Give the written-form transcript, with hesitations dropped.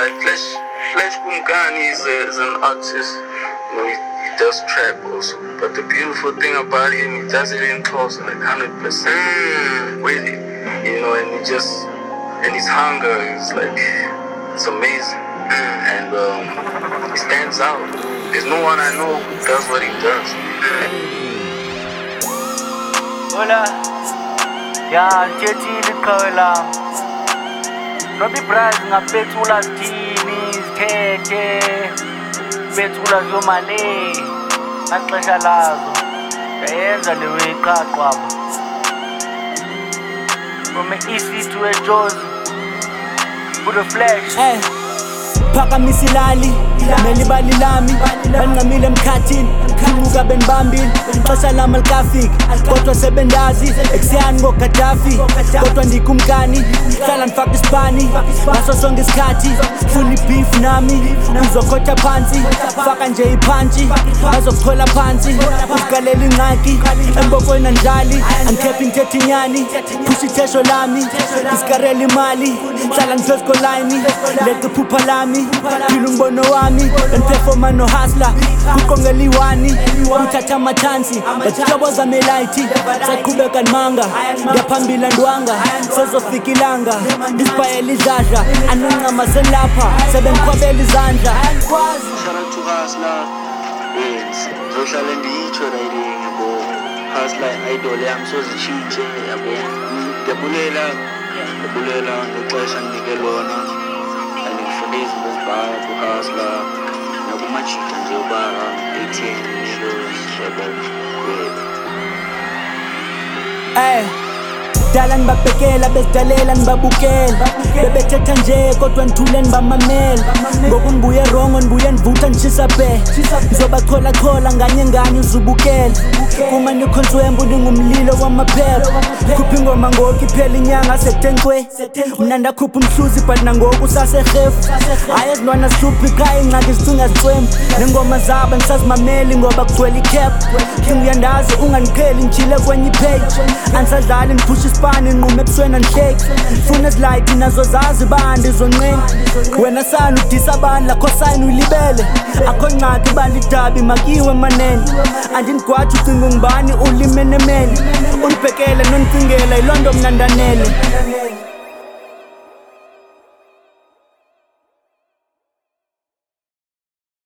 like Flash Kumkani is an artist. You know, he does trap also. But the beautiful thing about him, he does it in close, like 100% with it. You know, and his hunger is like, it's amazing. And he stands out. There's no one I know who does what he does. Hola, ya ngithethile iqhawe lami. Robbie Braz ngapethula zithini izithethe, bethula zomale, ngaxesha lazo. Yayenza lewe iqhaqwaba. From east to a Jozi, put a flash. Phakamisa ilali nelibali lami banqamile emkhathini khuluka benibambile xesha lami alikafiki kodwa sebendazi ekusiyani ngoGaddafi kodwa ndikumkani hlala ndifaka isipani ngaso sonke isikhathi funa ibeef nami uzokhotha phansi faka nje iphantshi azokuchola phansi usigalela ingxaki embokweni andlali andikhephi ngithetha inyani phusha ithesho lami isikarela imali hlala ngiphezu kolayini leqa iphupha lami phila umbono wami endiphefoma nohustler kuqongela iwani uthatha amathansi bazihlobo zami elight saqhubeka nimanga ngiyaphambili andwanga sezofika ilanga isibhayela idladla anoncama selapha sebendikhwabela izandla. Shout out to Hustler. Yes, zohlala ndiyitsho rayile yabo. Hustler idol yami sozitshintshe yabo. Ndiyabulela ngexesha ndinike lona. Andifundise izinto ezibhaya kuHustler nakumajita nje uba 18 shows yabo. Dala nibabhekela bezidalela nibabukela bebethetha nje kodwa nithule nibamamela ngoku nibuye wrong nibuye nivutha nishisa bhe ngizobachola nganye uzubukela uma nikhonswembu ningumlilo wamaphepha khupha ingoma ngoku iphela inyanga setenkwe mna ndakhupha umhluzi but nangoku usaserhefu hayi ezilwana zihlupha ikhaya ingxaki zicinga zicwembu nengoma zabo ndisazimameli ngoba kugcwele ikhep ngiyandazi unganiqheli ngitshile kwenye ipage andisadlali ndiphusha isipani nqume ebusweni andihleki funa ezilight nazo zazi bandi zonqeni wena sana udisa abantu lakho sayini uyilibele akho ngxaki balidabi makiwe manene andindigwathi ucinga ungubani ulime nemeni undibhekele nondicingela yilondo mnandanele.